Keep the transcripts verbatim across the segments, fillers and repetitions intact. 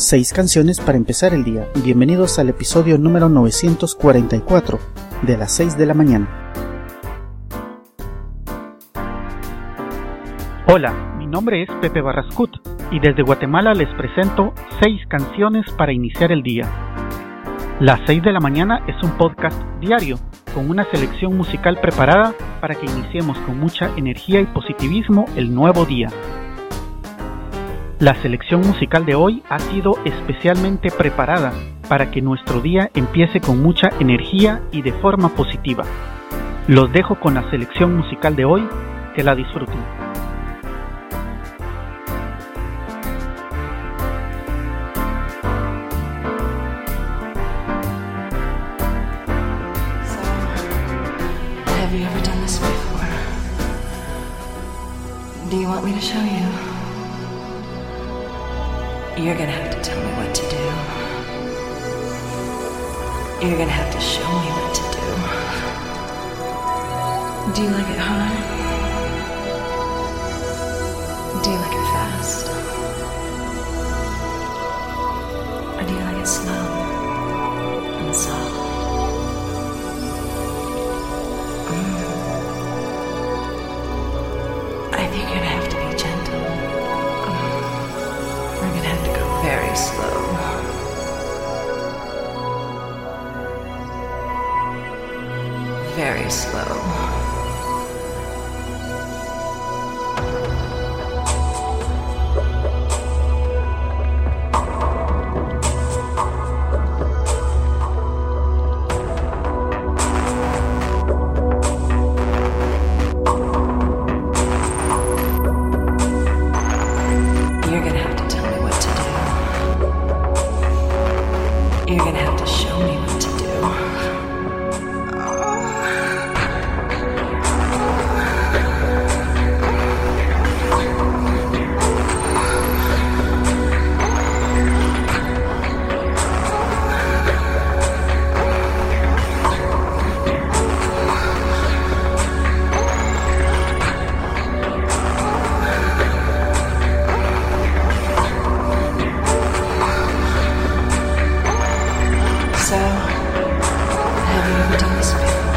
Seis canciones para empezar el día. Bienvenidos al episodio número novecientos cuarenta y cuatro de las seis de la mañana. Hola, mi nombre es Pepe Barrascut y desde Guatemala les presento seis canciones para iniciar el día. Las seis de la mañana es un podcast diario con una selección musical preparada para que iniciemos con mucha energía y positivismo el nuevo día. La selección musical de hoy ha sido especialmente preparada para que nuestro día empiece con mucha energía y de forma positiva. Los dejo con la selección musical de hoy, que la disfruten. So, have you ever done this before? Do you want me to show you? You're gonna have to tell me what to do. You're gonna have to show me what to do. Do you like it hard? Do you like it fast? Or do you like it slow and soft? Mm. I think you're gonna have to be gentle. We're gonna have to go very slow. Very slow. You're gonna have to tell me what to do. You're gonna have to show me what to do. So, have you ever done this before?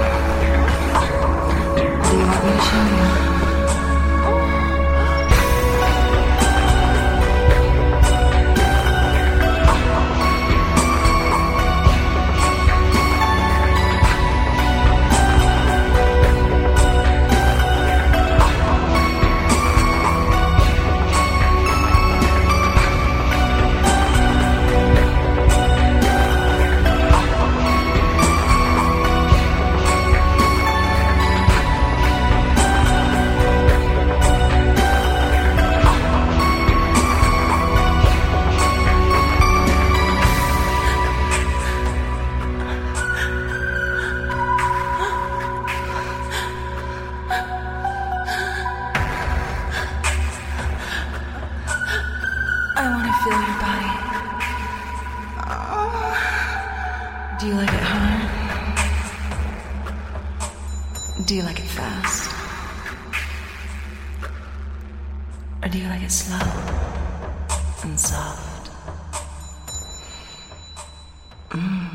Do you want me to show you? I want to feel your body. Do you like it hard? Do you like it fast? Or do you like it slow and soft? Mm.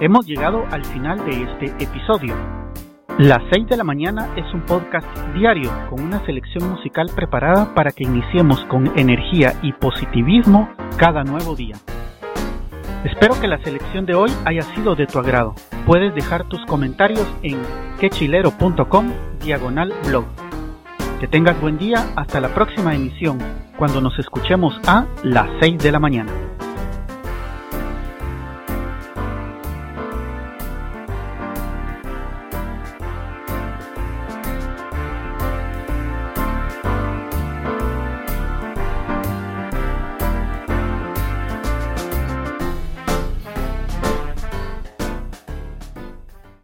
Hemos llegado al final de este episodio. Las seis de la mañana es un podcast diario con una selección musical preparada para que iniciemos con energía y positivismo cada nuevo día. Espero que la selección de hoy haya sido de tu agrado. Puedes dejar tus comentarios en quechilero.com diagonal blog. Que tengas buen día hasta la próxima emisión, cuando nos escuchemos a las seis de la mañana.